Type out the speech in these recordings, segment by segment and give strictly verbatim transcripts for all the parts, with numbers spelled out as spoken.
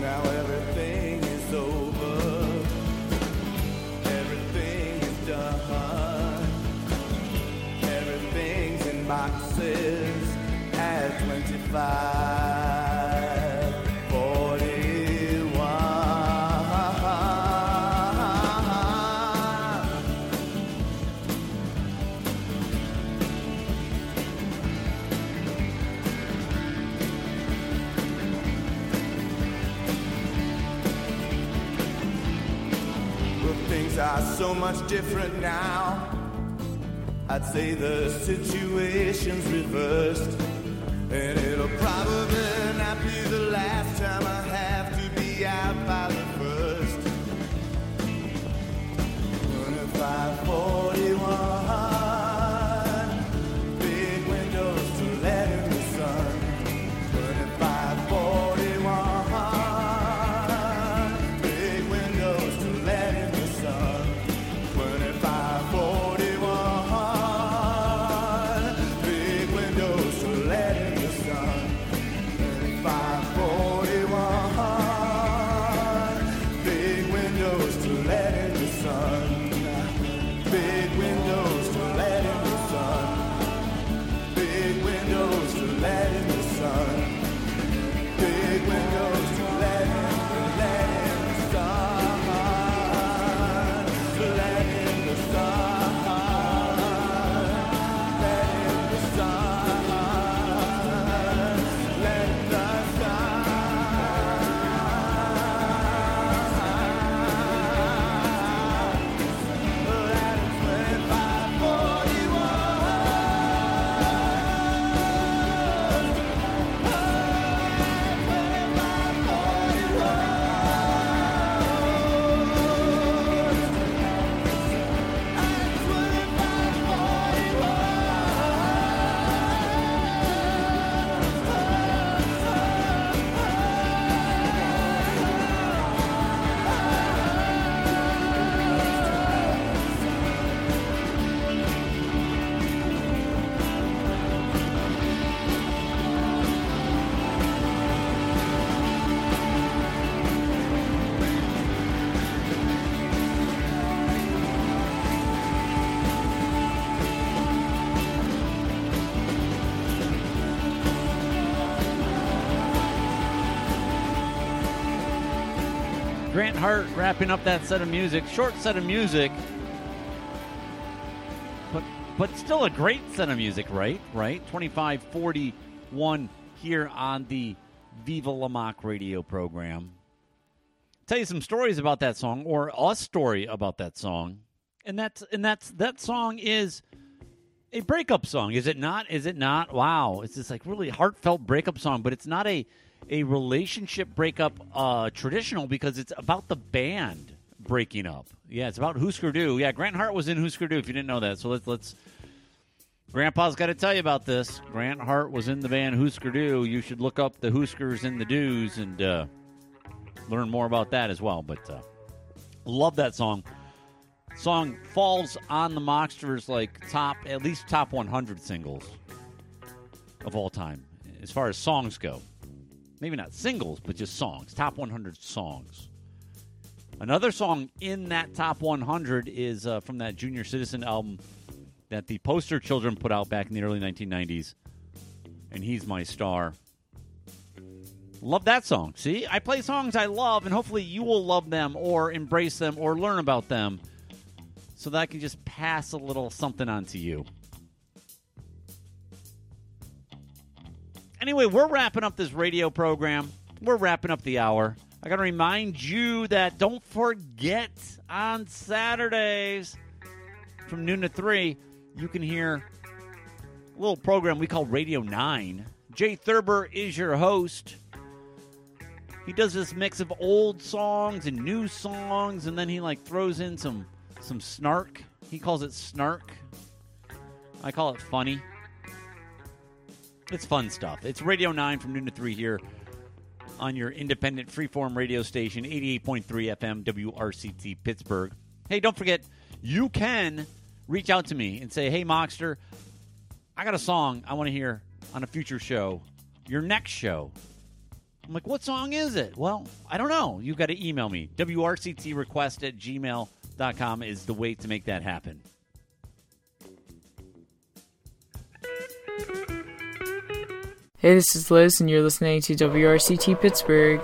Now everything is over. Everything is done. Everything's in boxes at twenty-five forty-one. Well, things are so much different now. I'd say the situation's reversed, and it'll probably not be the last time I have to be out by the first. twenty-five forty-one, big windows to let in the sun. twenty-five forty-one, big windows to let in the sun. twenty-five forty-one. Grant Hart wrapping up that set of music. Short set of music, but but still a great set of music, right? Right? twenty-five forty-one here on the Viva La Mock radio program. Tell you some stories about that song, or a story about that song. And that's and that's that song is a breakup song, is it not? Is it not? Wow. It's this like really heartfelt breakup song, but it's not a a relationship breakup uh, traditional, because it's about the band breaking up. Yeah, it's about Husker Du. Yeah, Grant Hart was in Husker Du, if you didn't know that. So let's let's Grandpa's got to tell you about this. Grant Hart was in the band Husker Du. You should look up the Huskers and the Do's and uh, learn more about that as well. But uh, love that song. Song falls on the Mocksters like top, at least top one hundred singles of all time, as far as songs go. Maybe not singles, but just songs. Top one hundred songs. Another song in that top one hundred is uh, from that Junior Citizen album that the Poster Children put out back in the early nineteen nineties. And He's My Star. Love that song. See, I play songs I love, and hopefully you will love them or embrace them or learn about them so that I can just pass a little something on to you. Anyway, we're wrapping up this radio program. We're wrapping up the hour. I got to remind you that don't forget on Saturdays from noon to three, you can hear a little program we call Radio nine. Jay Thurber is your host. He does this mix of old songs and new songs, and then he like throws in some some snark. He calls it snark. I call it funny. It's fun stuff. It's Radio nine from noon to three here on your independent freeform radio station, eighty-eight point three F M, W R C T Pittsburgh. Hey, don't forget, you can reach out to me and say, hey, Mockster, I got a song I want to hear on a future show, your next show. I'm like, what song is it? Well, I don't know. You got to email me. W R C T request at gmail dot com is the way to make that happen. Hey, this is Liz, and you're listening to W R C T Pittsburgh.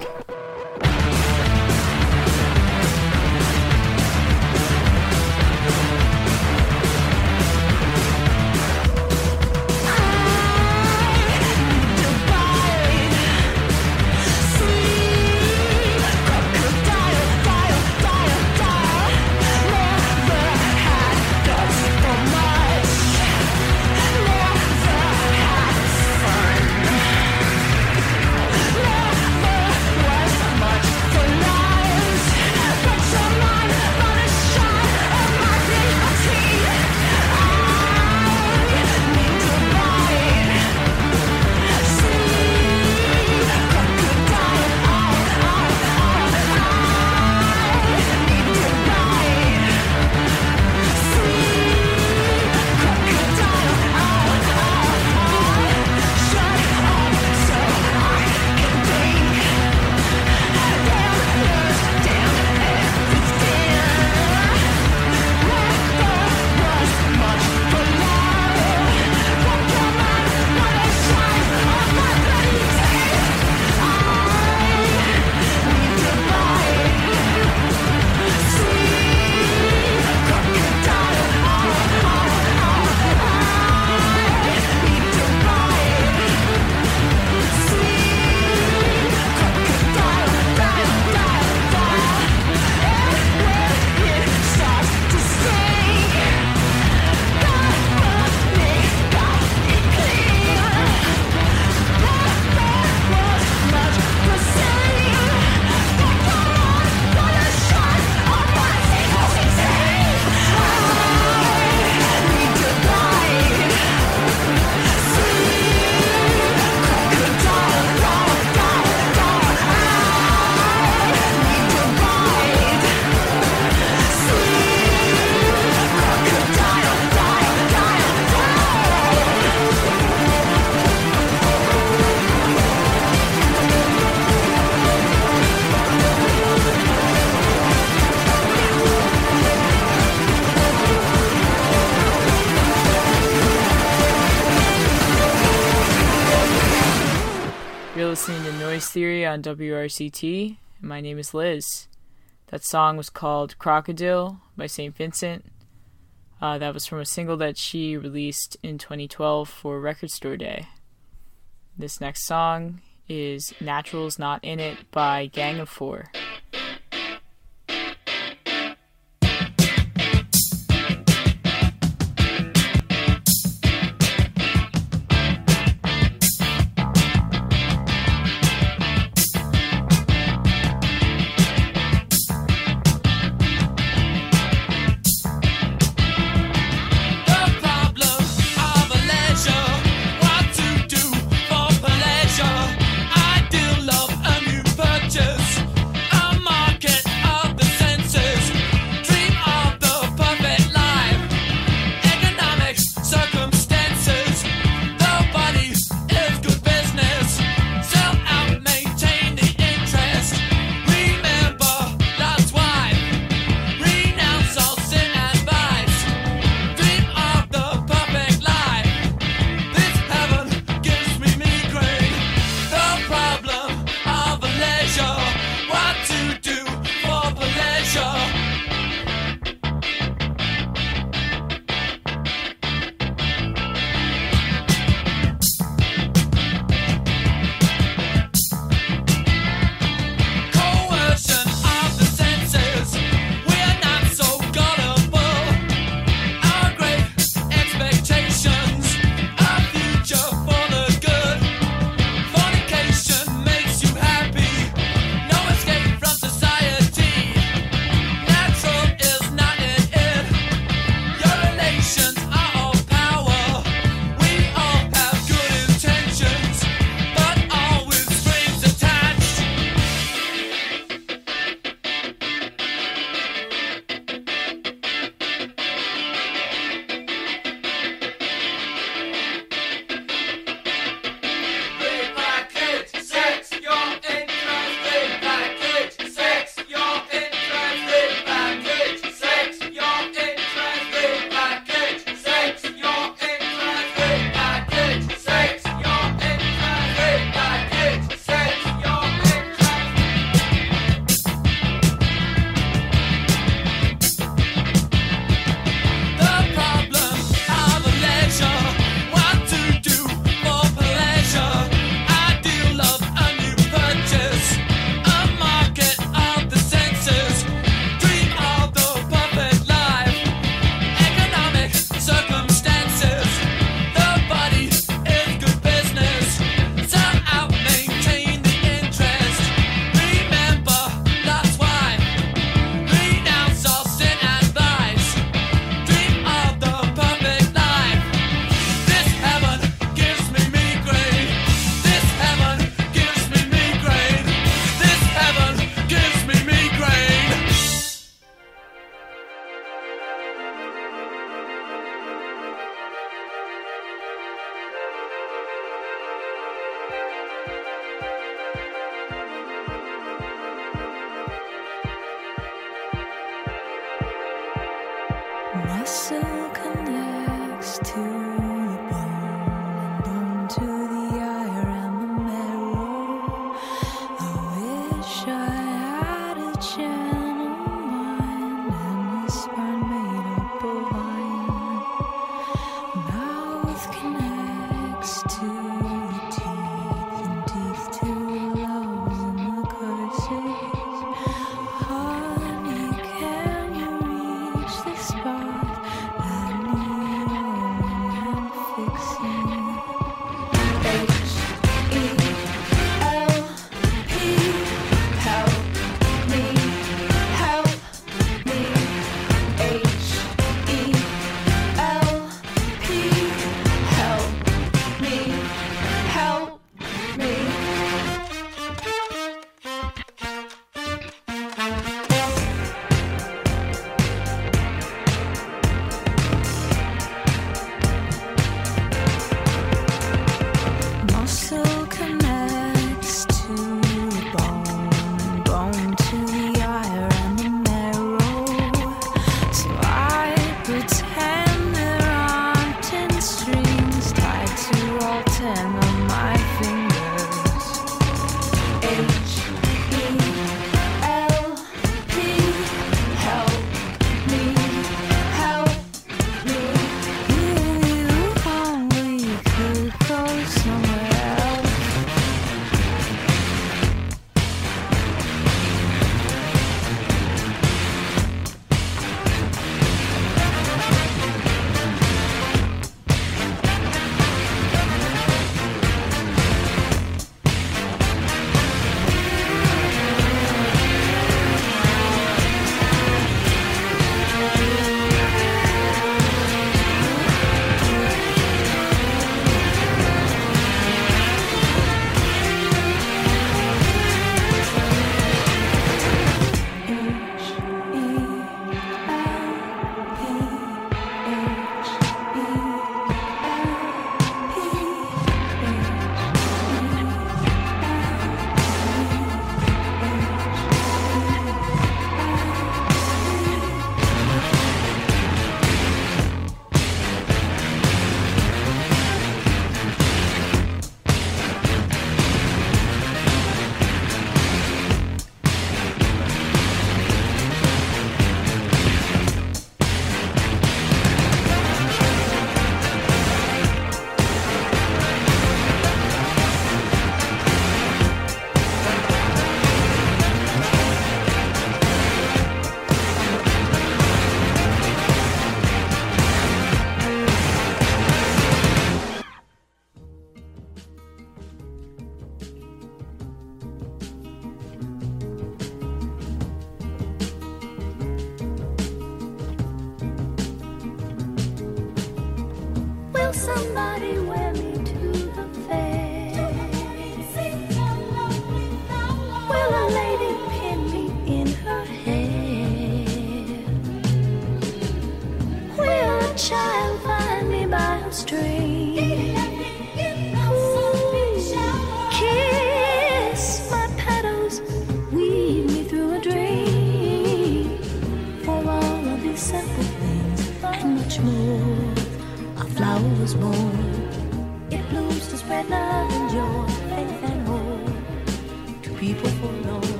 Listening to Noise Theory on W R C T. My name is Liz. That song was called Crocodile by Saint Vincent. Uh, that was from a single that she released in twenty twelve for Record Store Day. This next song is Natural's Not In It by Gang of Four. Pleasure, ideal love, and you purchase.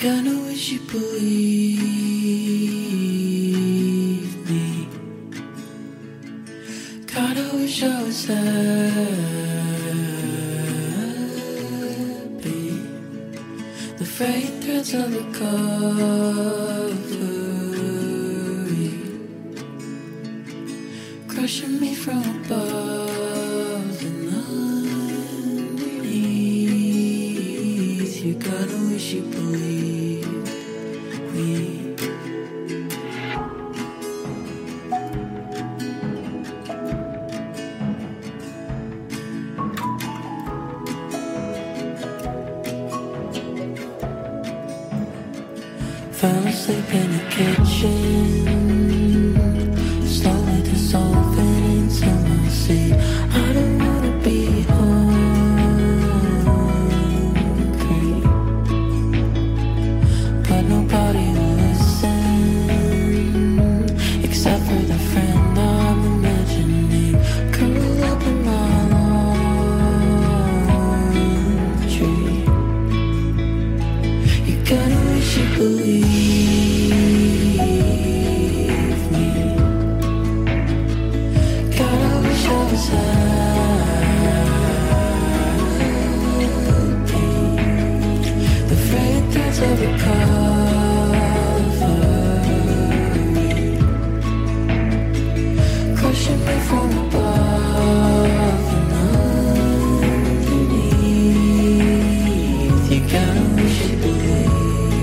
gonna wish you believe me. God, I wish I was happy. The frayed threads of recovery crushing me from above and underneath. You gotta wish you believed me. Fell asleep in the kitchen, slowly dissolving into my seat. I don't wanna be hungry, but nobody will listen, except for the friend I'm imagining, curled up in my laundry. You gotta wish you believe. The frayed threads of recovery crushing me from above and underneath. You gotta wish you believed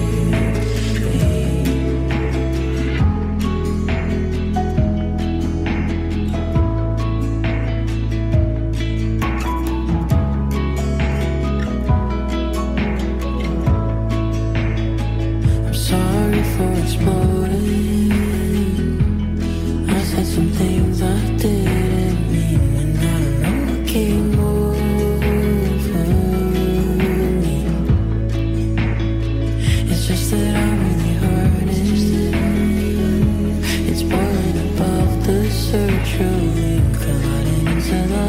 for exploding. I said some things I didn't mean, and I don't know what came over me. It's just that I'm really hurting. It's boiling above the surgery, colliding into the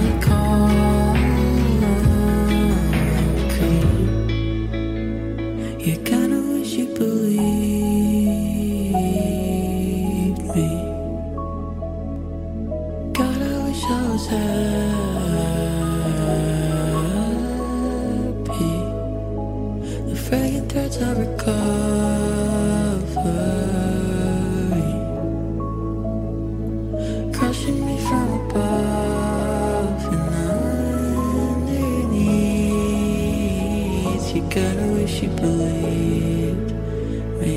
concrete. You're gonna wish you believed me. God, I wish I was happy. The frayed threads of recovery crushing me from above and underneath. You gotta wish you believed me.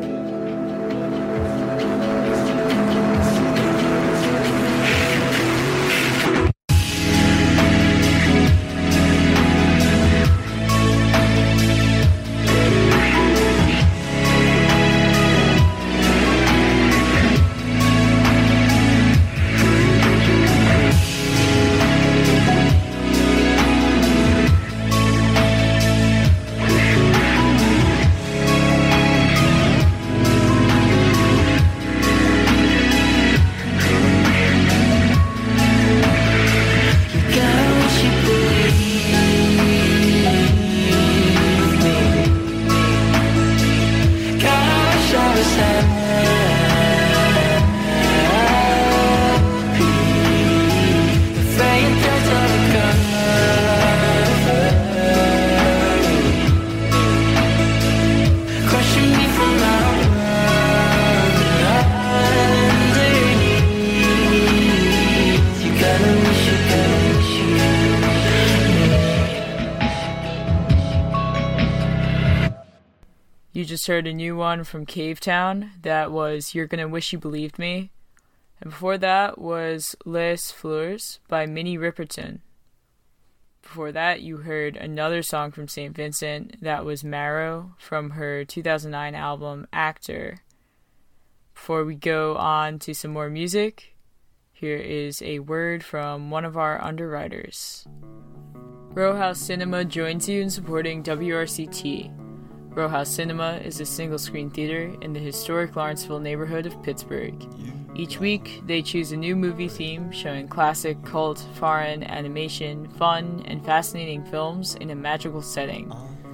You just heard a new one from Cavetown. That was You're Gonna Wish You Believed Me. And before that was Les Fleurs by Minnie Riperton. Before that, you heard another song from Saint Vincent. That was Marrow from her two thousand nine album Actor. Before we go on to some more music, here is a word from one of our underwriters. Row House Cinema joins you in supporting W R C T. Row House Cinema is a single-screen theater in the historic Lawrenceville neighborhood of Pittsburgh. Each week, they choose a new movie theme showing classic, cult, foreign, animation, fun, and fascinating films in a magical setting.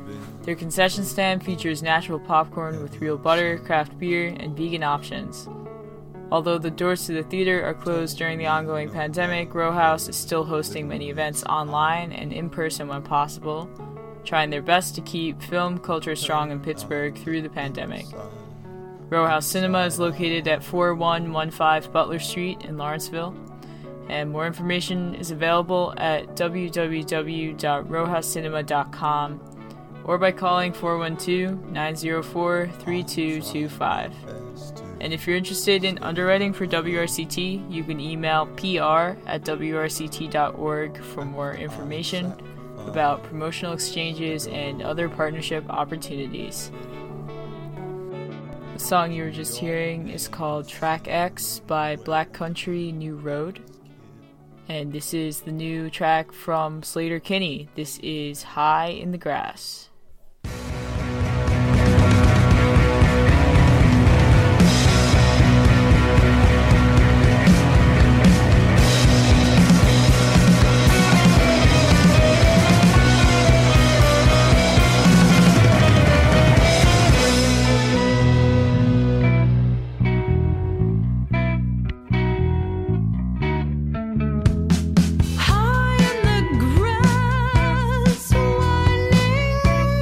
Their concession stand features natural popcorn with real butter, craft beer, and vegan options. Although the doors to the theater are closed during the ongoing pandemic, Row House is still hosting many events online and in person when possible, trying their best to keep film culture strong in Pittsburgh through the pandemic. Row House Cinema is located at forty-one fifteen Butler Street in Lawrenceville, and more information is available at w w w dot row house cinema dot com or by calling four one two, nine zero four, three two two five. And if you're interested in underwriting for W R C T, you can email p r at w r c t dot org for more information about promotional exchanges and other partnership opportunities. The song you were just hearing is called Track X by Black Country New Road. And this is the new track from Slater Kinney. This is High in the Grass. High in the grass, winding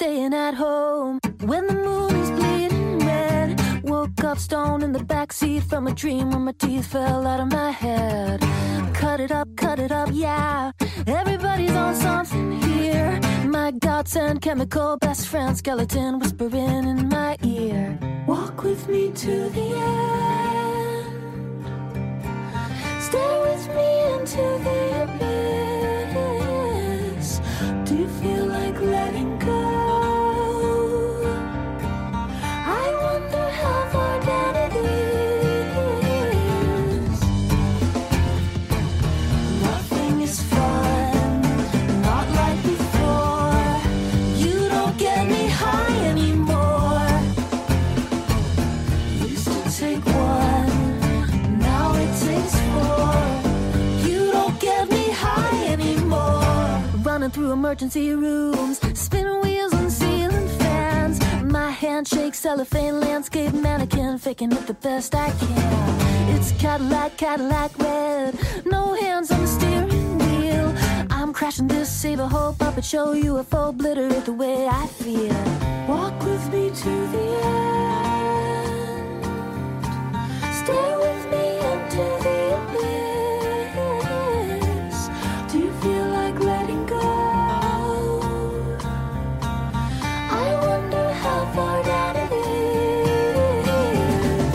staying at home. When the moon is bleeding red, woke up stoned in the backseat from a dream where my teeth fell out of my head. Cut it up, cut it up, yeah. Everybody's on something here. My godsend chemical best friend skeleton whispering in my ear. Walk with me to the end. Stay with me into the abyss. Do you feel like letting go? I wonder how far down it is. Nothing is fun, not like before. You don't get me high anymore. Used to take one, now it takes four. You don't get me high anymore. Running through emergency rooms, spinning wheels and ceiling fans. My handshake, cellophane, landscape mannequin, faking it the best I can. It's Cadillac, Cadillac red, no hands on the steering wheel. I'm crashing this Save a Whole puppet show, U F O obliterate the way I feel. Walk with me to the end. Stay with me into the abyss. Do you feel like letting go? I wonder how far down it is.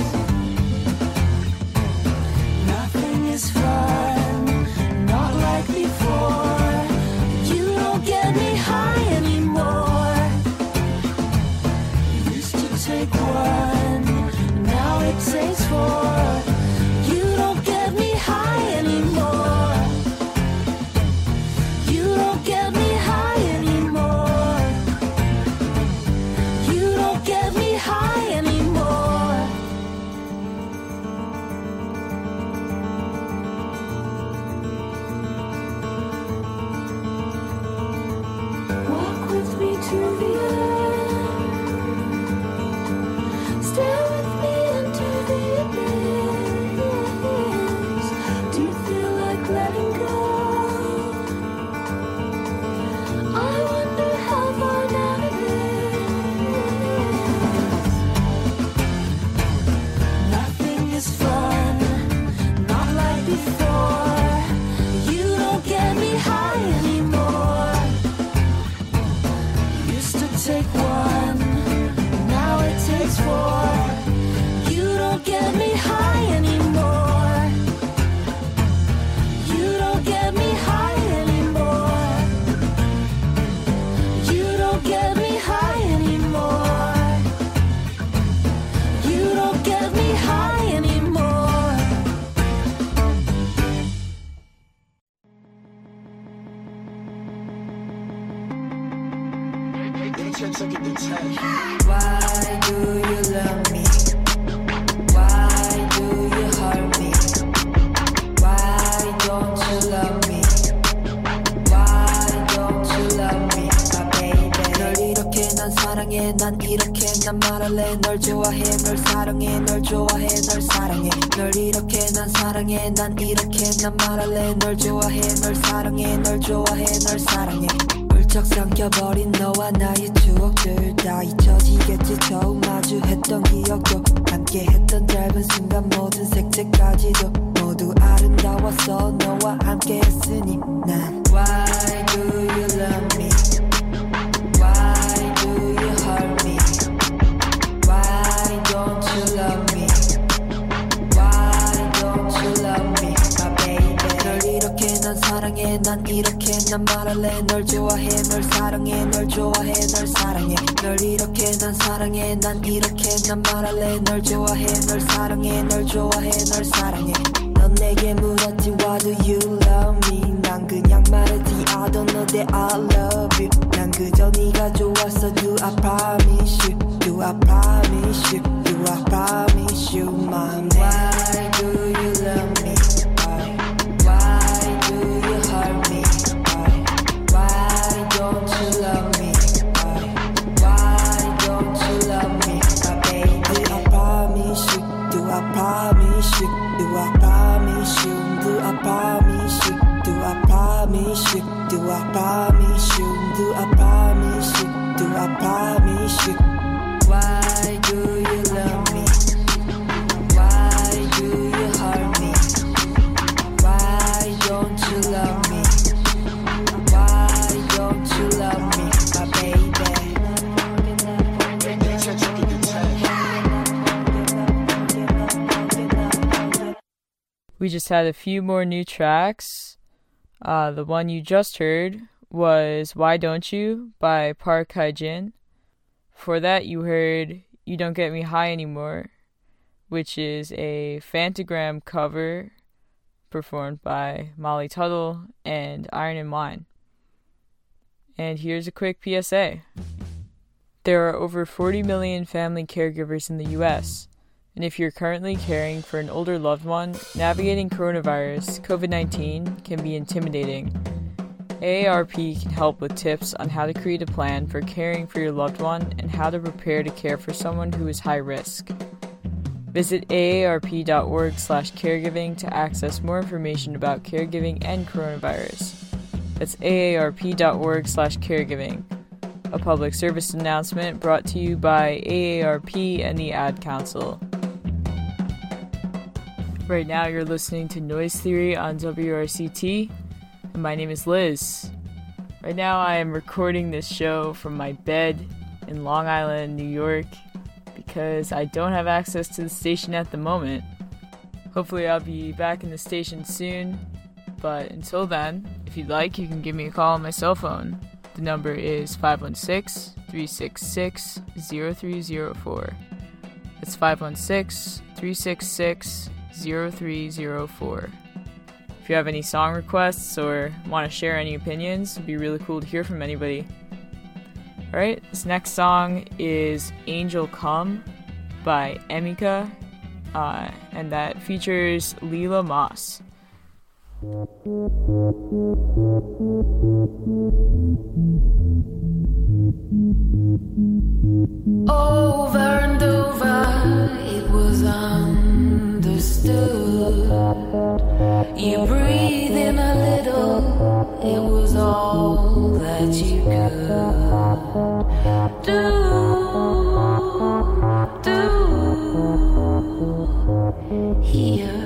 Nothing is fun, not like before. You don't get me high anymore. Used to take one, now it takes four. You don't get me high anymore. You don't get me high anymore. You don't get me high anymore. Walk with me to the end. Stay with me into the abyss. Do you feel like letting go? I wonder how far down it is. Nothing is fun, not like before. You don't get me high anymore. Used to take one, now it takes four. You don't get me high anymore. You don't get me high anymore. You don't get me high anymore. You don't get me high anymore. Why do you love me? Why do you hurt me? Why don't you love me? Why don't you love me, my baby? 널 이렇게 난 사랑해, 난 이렇게 난 말할래. 널 좋아해, 널 사랑해, 널 좋아해, 널 사랑해. 널 이렇게 난 사랑해, 난 이렇게 난 말할래. 널 좋아해, 널 사랑해, 널 좋아해, 널 사랑해. 훌쩍 삼켜버린 너와 나의 추억들 다 잊혀지겠지. 처음 마주했던 기억도 함께했던 짧은 순간 모든 색채까지도 모두 아름다웠어. 너와 함께했으니 난 Why do you love me? Why do you hurt me? Why don't you love me? Why don't you love me, my baby? 널 이렇게 난 사랑해, 난 이렇게 난 말할래. 널 좋아해, 널 사랑해, 널 좋아해, 널 사랑해. 널 이렇게 난 사랑해, 난 이렇게 난 말할래. 널 좋아해, 널 사랑해, 널 좋아해, 널 사랑해. 넌 내게 물었지 Why do you love me? 난 그냥 말했지 I don't know that I love you. 난 그저 네가 좋았어. Do I promise you? Do I promise you? Do I promise you, my man? Why do you love me? Why? Why do you hurt me? Why? Why don't you love me? Why? Why don't you love me, my baby? Do I promise you? Do I promise you? Do I promise you? Do I promise you? Do I promise you? Do I promise you? Do I promise you? Do I I promise you. Why do you love me? Why do you hurt me? Why don't you love me? Why don't you love me, my baby? We just had a few more new tracks. Uh, the one you just heard was Why Don't You by Park Hae-jin. For that you heard You Don't Get Me High Anymore, which is a Fantagram cover performed by Molly Tuttle and Iron and Wine. And here's a quick P S A. There are over forty million family caregivers in the U S, and if you're currently caring for an older loved one, navigating coronavirus, covid nineteen, can be intimidating. A A R P can help with tips on how to create a plan for caring for your loved one and how to prepare to care for someone who is high risk. Visit A A R P dot org slash caregiving to access more information about caregiving and coronavirus. That's A A R P dot org slash caregiving. A public service announcement brought to you by A A R P and the Ad Council. Right now you're listening to Noise Theory on W R C T, and my name is Liz. Right now I am recording this show from my bed in Long Island, New York, because I don't have access to the station at the moment. Hopefully I'll be back in the station soon, but until then, if you'd like, you can give me a call on my cell phone. The number is five one six, three six six, zero three zero four. It's five one six, three six six, zero three zero four. If you have any song requests or want to share any opinions, it'd be really cool to hear from anybody. Alright, this next song is Angel Come by Emika, uh, and that features Leela Moss. Over and over, it was understood. You breathe in a little, it was all that you could do, do here.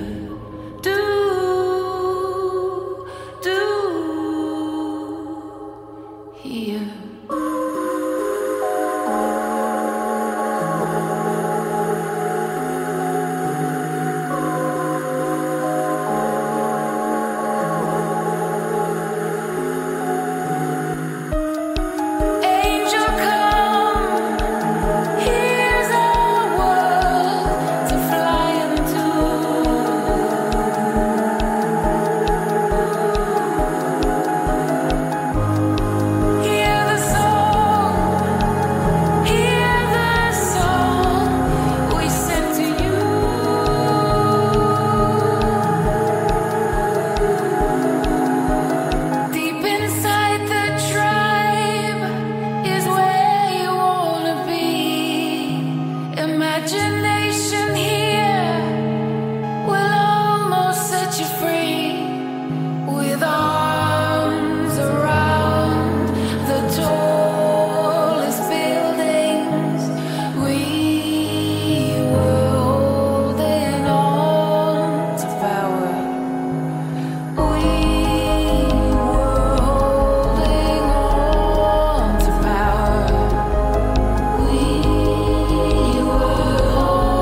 We were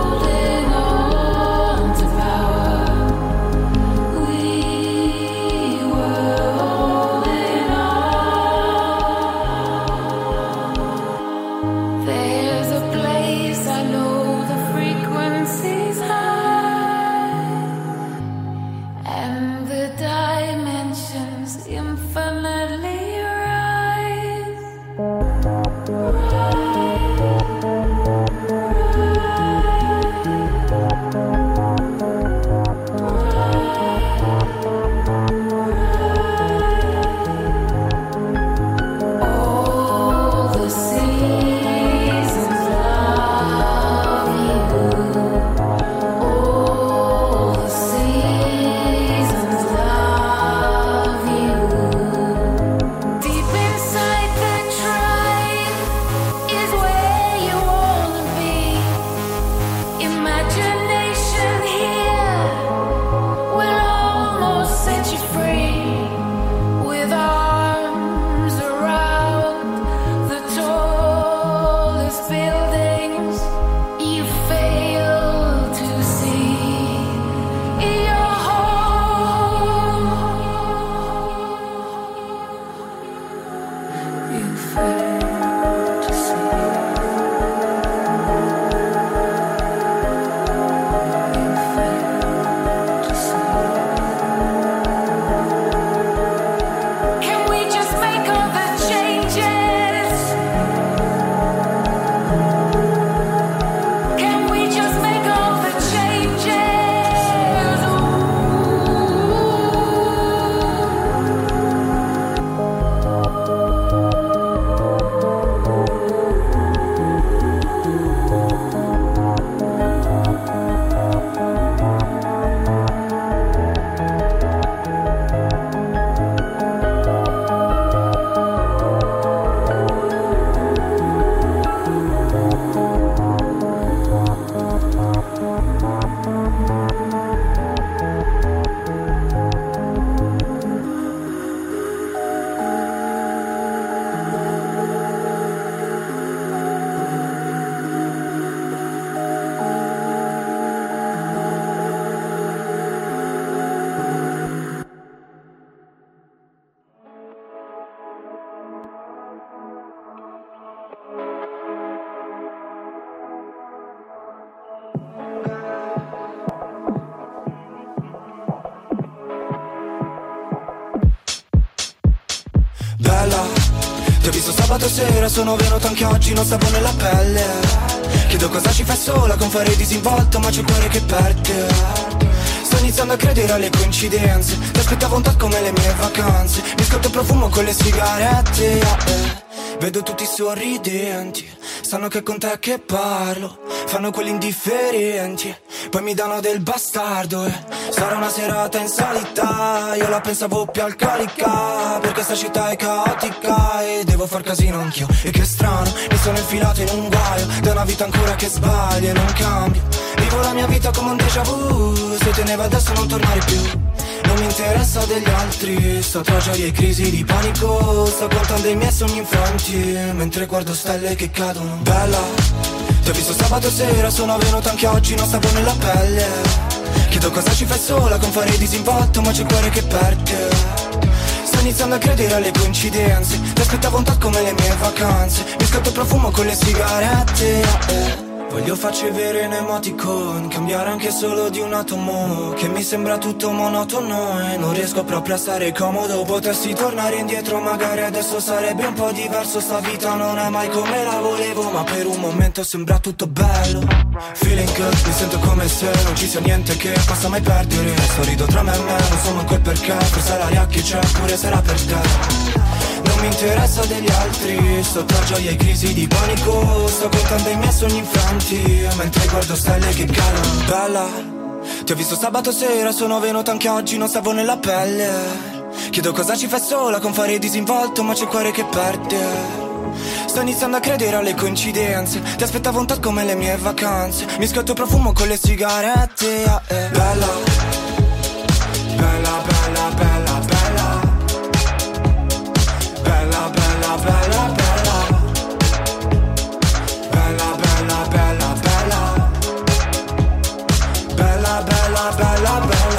buildings you fail to see. Your home you fail to see. You fail to see. Can we just make all the changes? Can we just make all the changes? Bella, ti ho visto sabato sera, sono venuto anche oggi, non stavo nella pelle. Chiedo cosa ci fai sola con fare disinvolto, ma c'è il cuore che perde. Sto iniziando a credere alle coincidenze, ti aspettavo un po' come le mie vacanze. Mi scotto il profumo con le sigarette, eh. Vedo tutti sorridenti, sanno che con te che parlo, fanno quelli indifferenti, poi mi danno del bastardo, eh. Sarà una serata insolita, io la pensavo più alcolica, perché sta città è caotica e devo far casino anch'io. E che strano, mi sono infilato in un guaio, da una vita ancora che sbaglia e non cambio. Vivo la mia vita come un déjà vu, se te ne va adesso non tornare più. Non mi interessa degli altri, sto tra gioia e crisi di panico, sto contando i miei sogni infranti, mentre guardo stelle che cadono. Bella, ti ho visto sabato sera, sono venuto anche oggi, non stavo nella pelle. Chiedo cosa ci fai sola con fare disinvolto, ma c'è il cuore che perde. Sto iniziando a credere alle coincidenze, ti aspettavo un po' come le mie vacanze. Mi scotto il profumo con le sigarette, eh. Voglio farci avere un emoticon, cambiare anche solo di un atomo, che mi sembra tutto monotono e non riesco proprio a stare comodo. Potessi tornare indietro, magari adesso sarebbe un po' diverso. Sta vita non è mai come la volevo, ma per un momento sembra tutto bello. Feeling good, mi sento come se non ci sia niente che possa mai perdere. Sorrido tra me e me, non so manco il perché, forse l'aria che c'è pure sarà per te. Non mi interessa degli altri, sto tra gioia e crisi di panico, sto contando i miei sogni infranti, mentre guardo stelle che cadono. Bella, ti ho visto sabato sera, sono venuto anche oggi, non stavo nella pelle. Chiedo cosa ci fai sola con fare disinvolto, ma c'è il cuore che perde. Sto iniziando a credere alle coincidenze, ti aspettavo un po' come le mie vacanze. Mi scotto il profumo con le sigarette, eh. Bella, bella, bella, bella, bella. Bella, bella, bella, bella. Bella, bella, bella, bella. Bella, bella, bella, bella.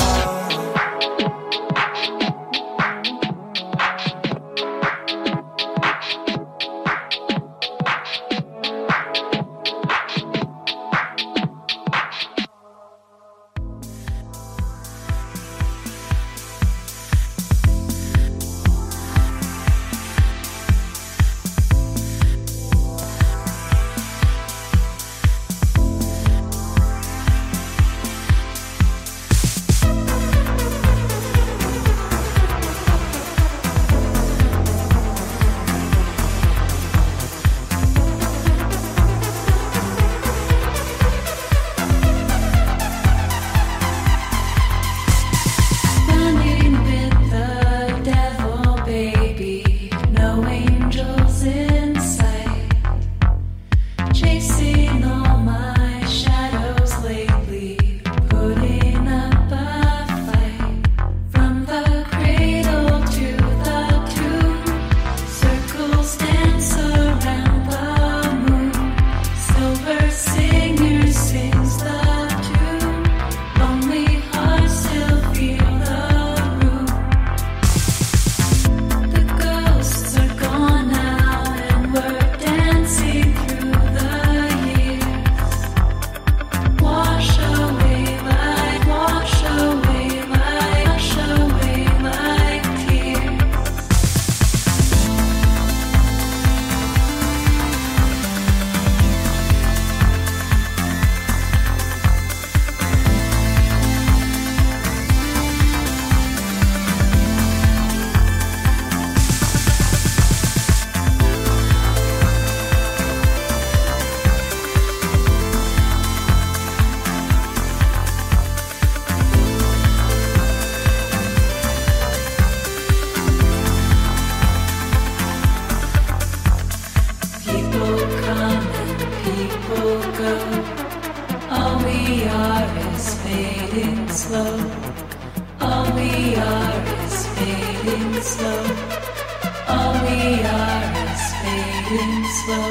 go. All we are is fading slow. All we are is fading slow. All we are is fading slow.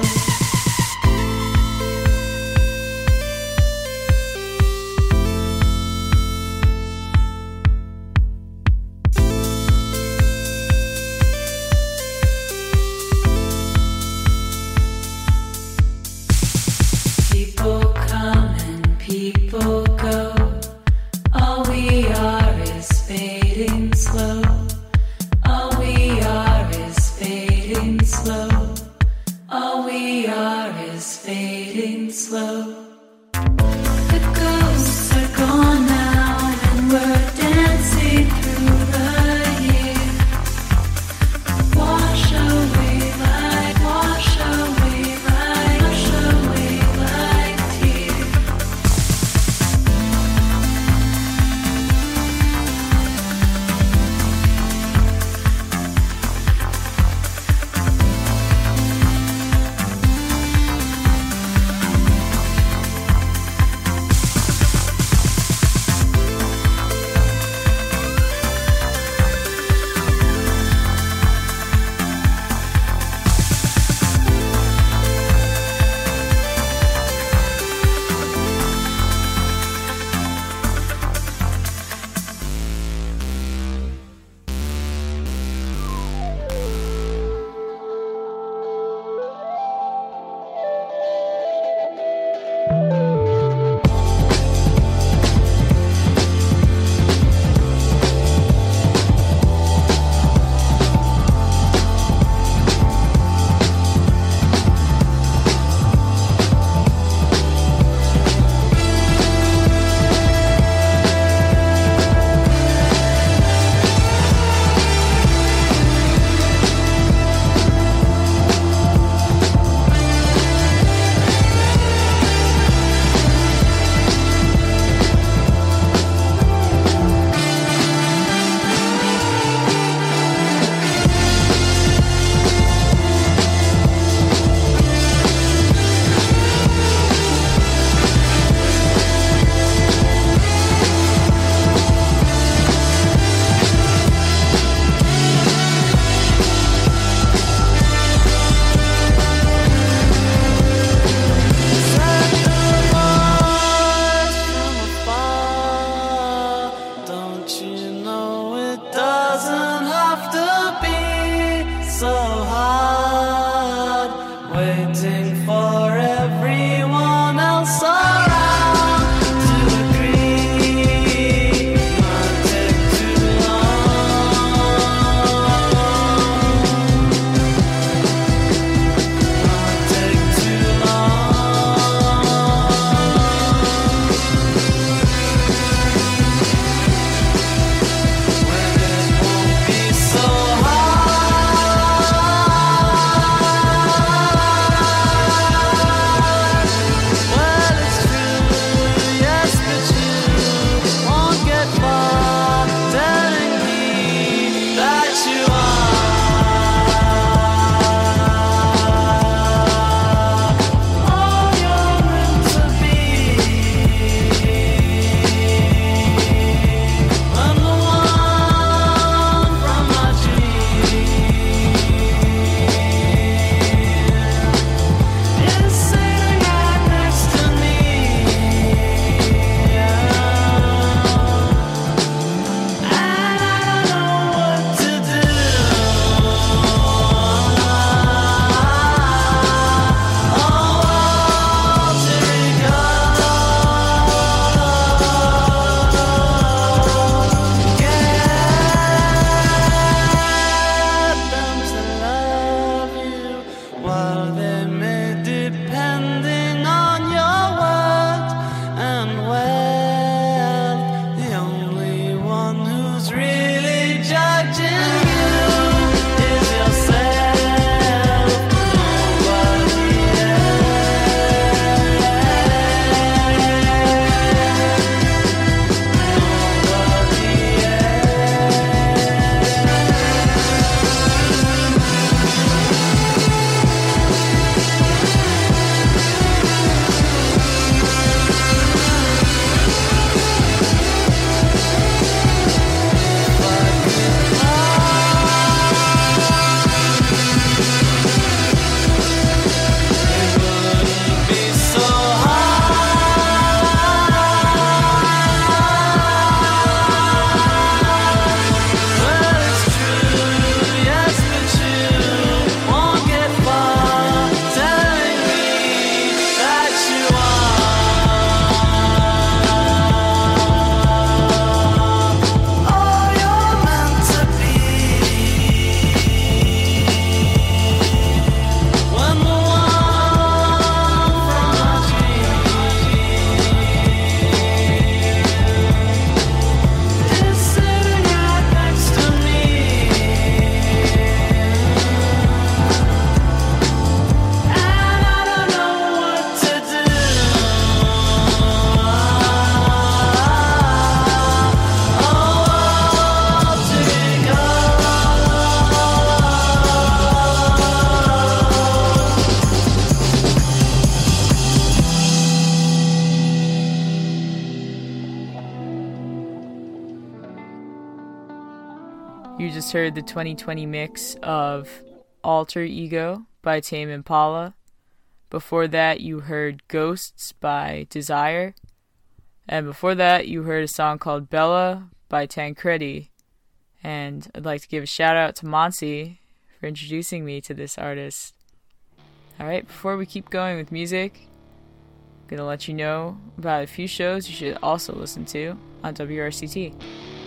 You just heard the twenty twenty mix of Alter Ego by Tame Impala. Before that, you heard Ghosts by Desire. And before that, you heard a song called Bella by Tancredi. And I'd like to give a shout out to Monsi for introducing me to this artist. Alright, before we keep going with music, I'm going to let you know about a few shows you should also listen to on W R C T.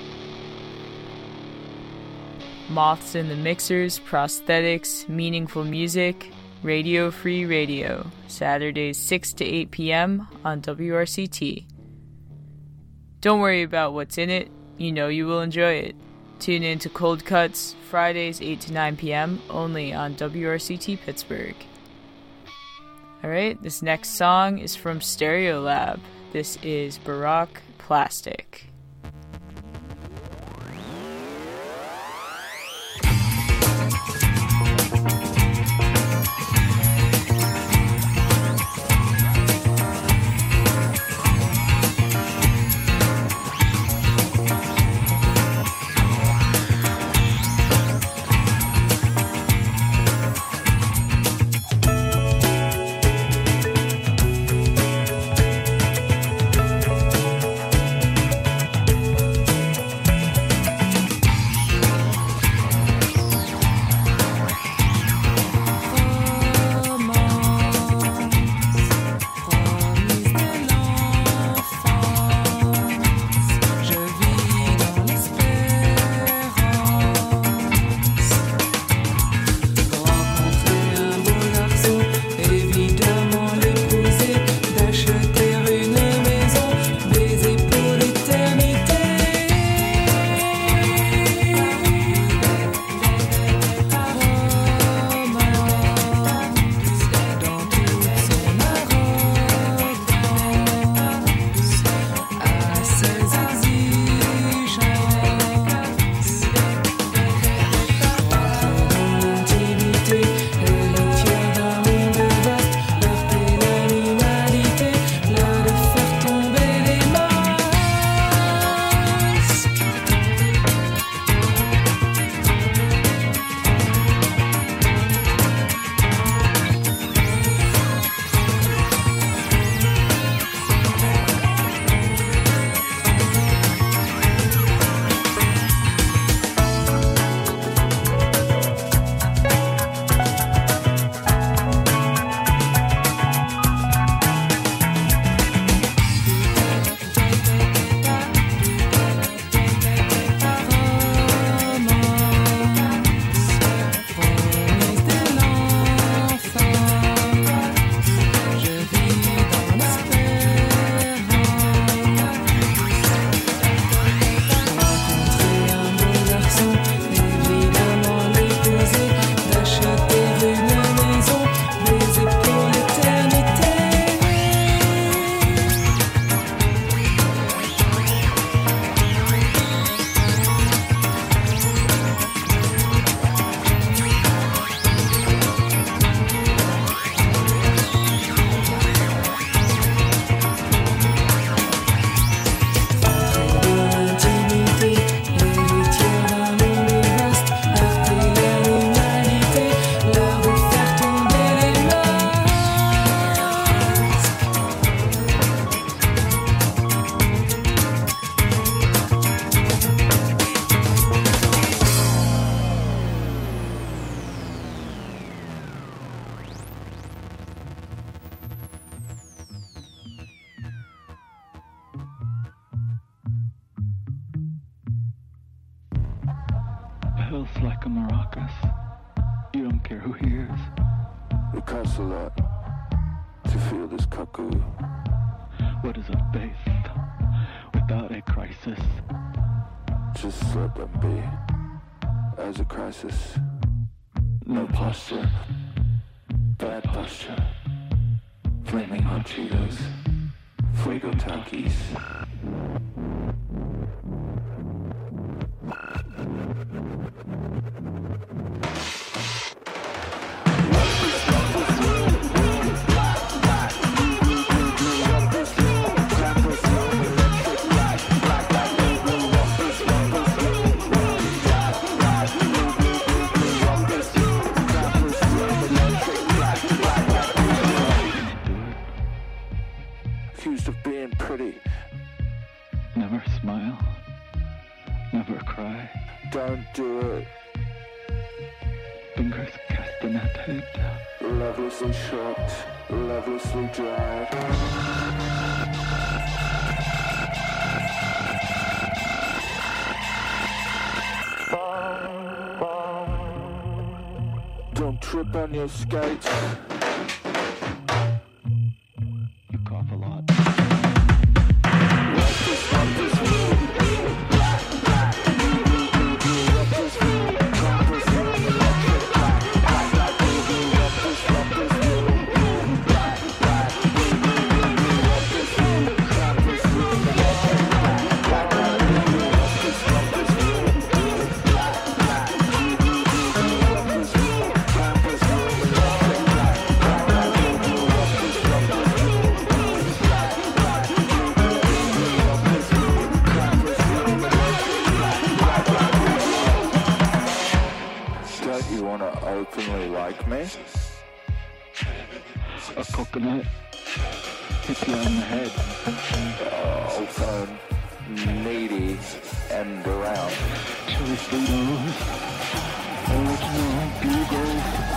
Moths in the Mixers, Prosthetics, Meaningful Music, Radio Free Radio, Saturdays six to eight p.m. on W R C T. Don't worry about what's in it, you know you will enjoy it. Tune in to Cold Cuts, Fridays eight to nine p.m. only on W R C T Pittsburgh. Alright, this next song is from Stereolab. This is Baroque Plastic. Feels like a maracas. You don't care who hears. It costs a lot to feel this cuckoo. What is a faith without a crisis? Just let them be. As a crisis, No posture, bad posture. Flaming hot Cheetos, Fuego Takis. accused of being pretty. Never smile. Never cry. Don't do it. Fingers castaneted. Lovelessly short, lovelessly dry. Don't trip on your skates. You cough a lot. Openly like me? A coconut hit you on the head. Uh, also needy and around. Chili Fritos. Original bugles.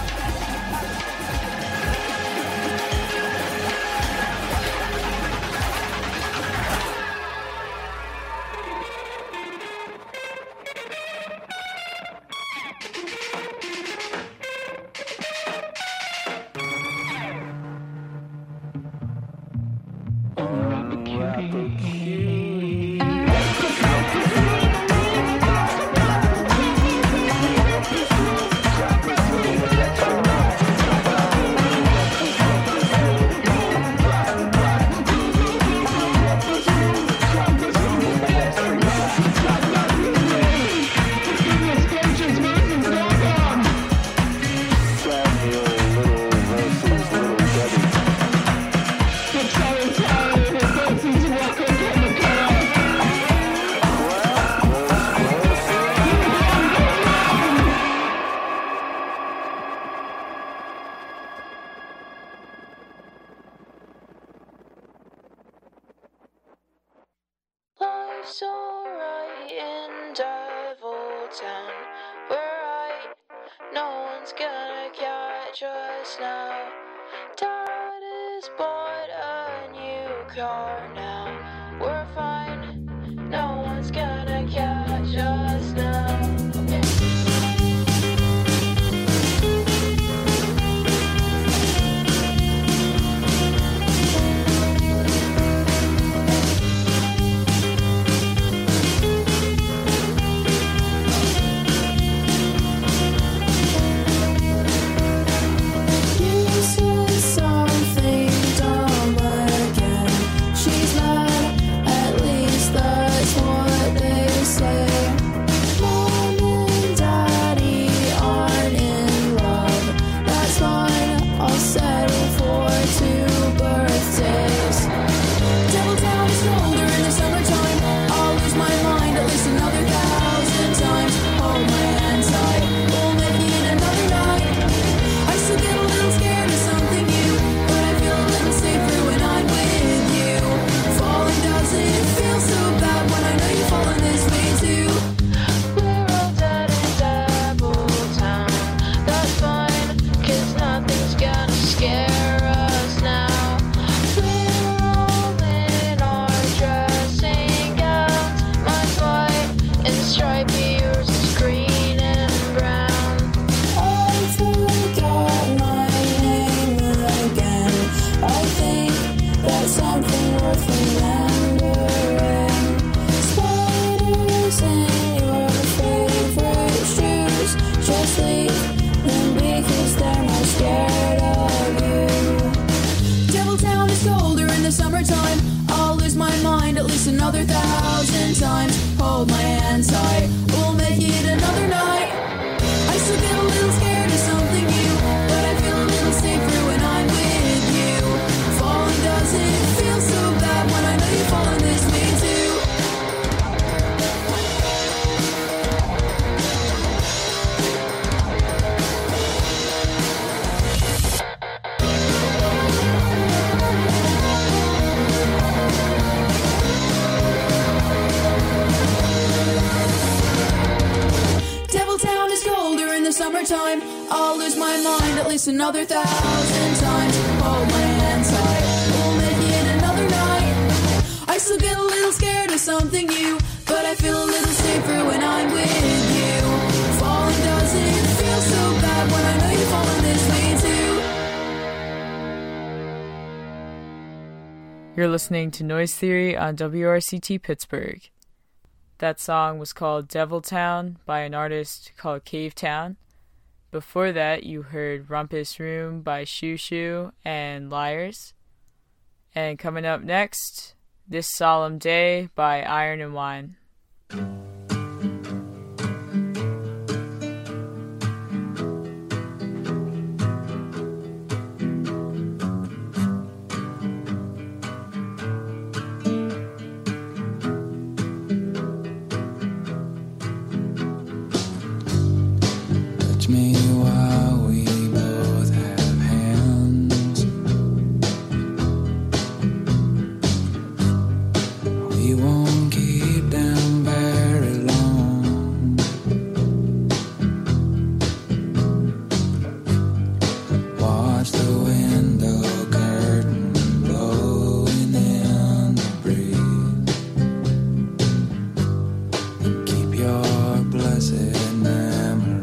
Life's alright in Devil Town. We're right, no one's gonna catch us now. Dad has bought a new car now. We're fine, no one's gonna catch us now. Another thousand times, hold my hand tight. We'll make it another night. I still get a little scared of something new, but I feel a little safer when I'm with you. Falling doesn't feel so bad when I know you're falling this way too. at least another thousand times. Hold my hand tight, we'll make it another night. I still get a little scared of something new, but I feel a little safer when I'm with you. Falling doesn't feel so bad when I know you're falling this way too. You're listening to Noise Theory on W R C T Pittsburgh. That song was called Devil Town by an artist called Cave Town. Before that, you heard Rumpus Room by Shoo Shoo and Liars. And coming up next, This Solemn Day by Iron and Wine. Me while we both have hands. We won't keep them very long. Watch the window curtain blowing in the breeze, and keep your blessed memory.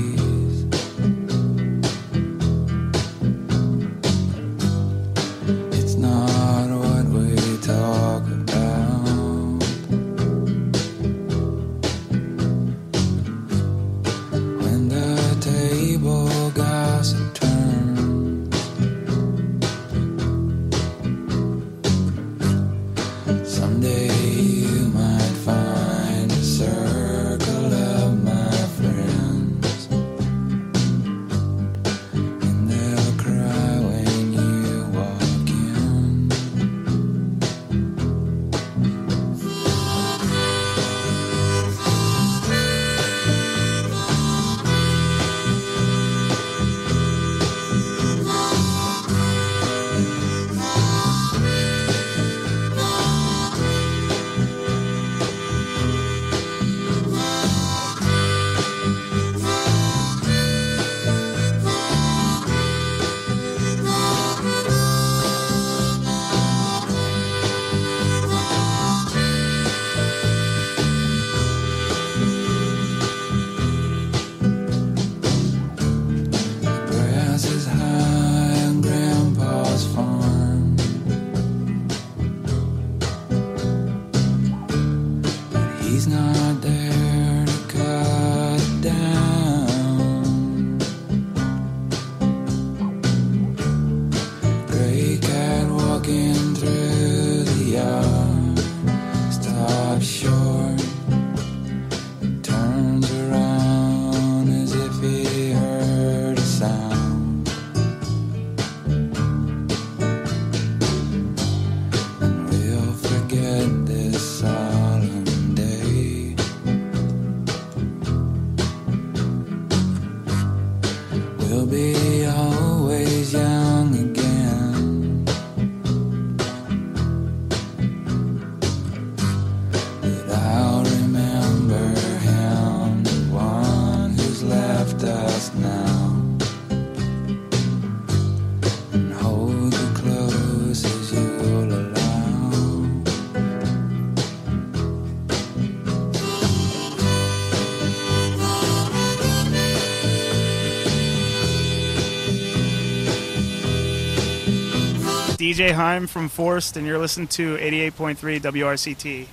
D J Heim from Forced, and you're listening to eighty-eight point three W R C T.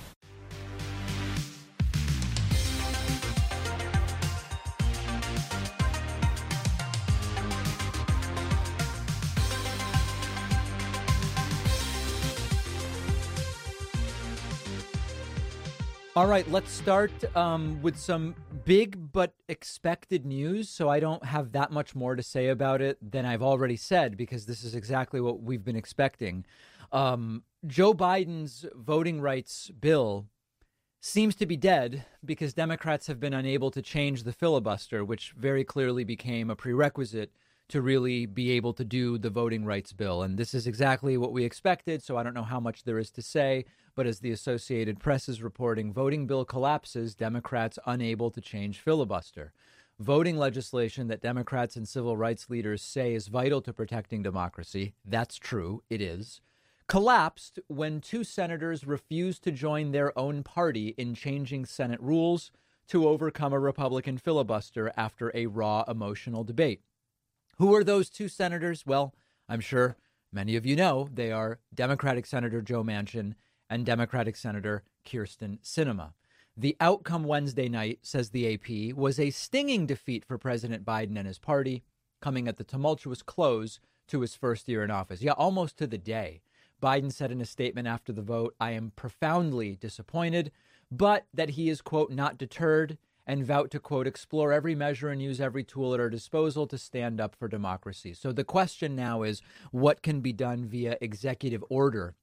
All right, let's start um, with some big but expected news. So I don't have that much more to say about it than I've already said, because this is exactly what we've been expecting. Um, Joe Biden's voting rights bill seems to be dead because Democrats have been unable to change the filibuster, which very clearly became a prerequisite to really be able to do the voting rights bill. And this is exactly what we expected, so I don't know how much there is to say. But as the Associated Press is reporting, voting bill collapses, Democrats unable to change filibuster. voting legislation that Democrats and civil rights leaders say is vital to protecting democracy. That's true. It is. Collapsed when two senators refused to join their own party in changing Senate rules to overcome a Republican filibuster after a raw emotional debate. Who are those two senators? Well, I'm sure many of you know they are Democratic Senator Joe Manchin and Democratic Senator Kyrsten Sinema. The outcome Wednesday night, says the A P, was a stinging defeat for President Biden and his party, coming at the tumultuous close to his first year in office. Yeah, almost to the day. Biden said in a statement after the vote, "I am profoundly disappointed," but that he is, quote, "not deterred," and vowed to, quote, "explore every measure and use every tool at our disposal to stand up for democracy." So the question now is, what can be done via executive order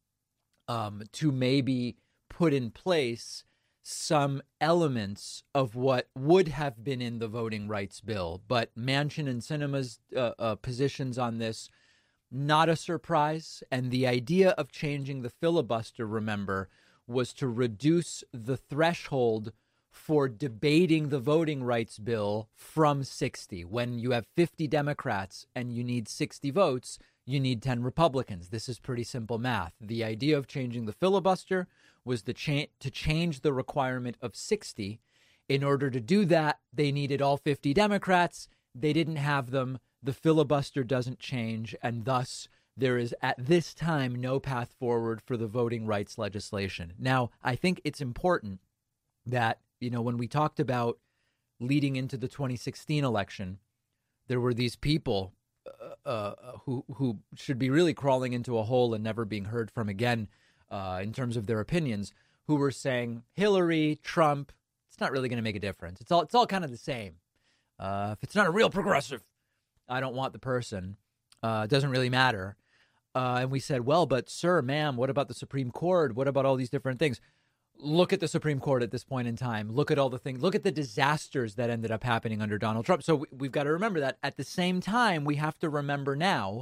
um, to maybe put in place some elements of what would have been in the voting rights bill? But Manchin and Sinema's uh, uh, positions on this, not a surprise. And the idea of changing the filibuster, remember, was to reduce the threshold for debating the voting rights bill from sixty. When you have fifty Democrats and you need sixty votes, you need ten Republicans. This is pretty simple math. The idea of changing the filibuster was to, cha- to change the requirement of sixty. In order to do that, they needed all fifty Democrats. They didn't have them. The filibuster doesn't change, and thus there is at this time no path forward for the voting rights legislation. Now, I think it's important that, you know, when we talked about leading into the twenty sixteen election, there were these people uh, uh, who who should be really crawling into a hole and never being heard from again uh, in terms of their opinions, who were saying Hillary, Trump, it's not really going to make a difference. It's all it's all kind of the same. Uh, if it's not a real progressive, I don't want the person. Uh, it doesn't really matter. Uh, and we said, well, but sir, ma'am, what about the Supreme Court? What about all these different things? Look at the Supreme Court at this point in time. Look at all the things. Look at the disasters that ended up happening under Donald Trump. So we, we've got to remember that. At the same time, we have to remember now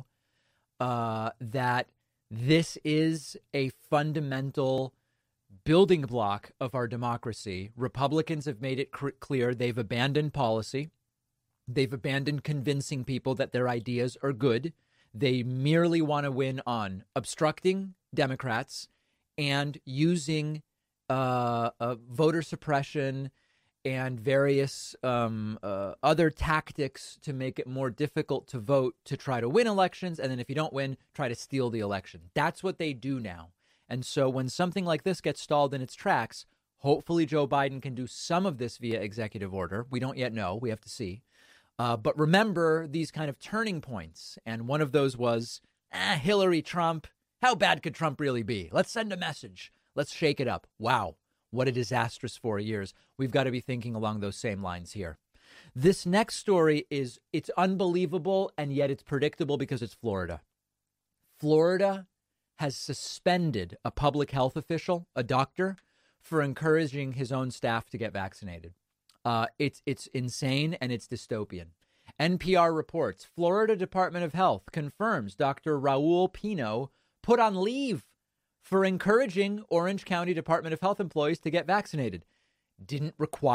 uh, that this is a fundamental building block of our democracy. Republicans have made it cr- clear they've abandoned policy. They've abandoned convincing people that their ideas are good. They merely want to win on obstructing Democrats and using uh, uh, voter suppression and various um, uh, other tactics to make it more difficult to vote to try to win elections. And then if you don't win, try to steal the election. That's what they do now. And so when something like this gets stalled in its tracks, hopefully Joe Biden can do some of this via executive order. We don't yet know. We have to see. Uh, but remember these kind of turning points. And one of those was ah, Hillary, Trump. How bad could Trump really be? Let's send a message. Let's shake it up. Wow, what a disastrous four years. We've got to be thinking along those same lines here. This next story is it's unbelievable, and yet it's predictable because it's Florida. Florida has suspended a public health official, a doctor, for encouraging his own staff to get vaccinated. Uh, it's it's insane and it's dystopian. N P R reports Florida Department of Health confirms Doctor Raul Pino put on leave for encouraging Orange County Department of Health employees to get vaccinated. Didn't require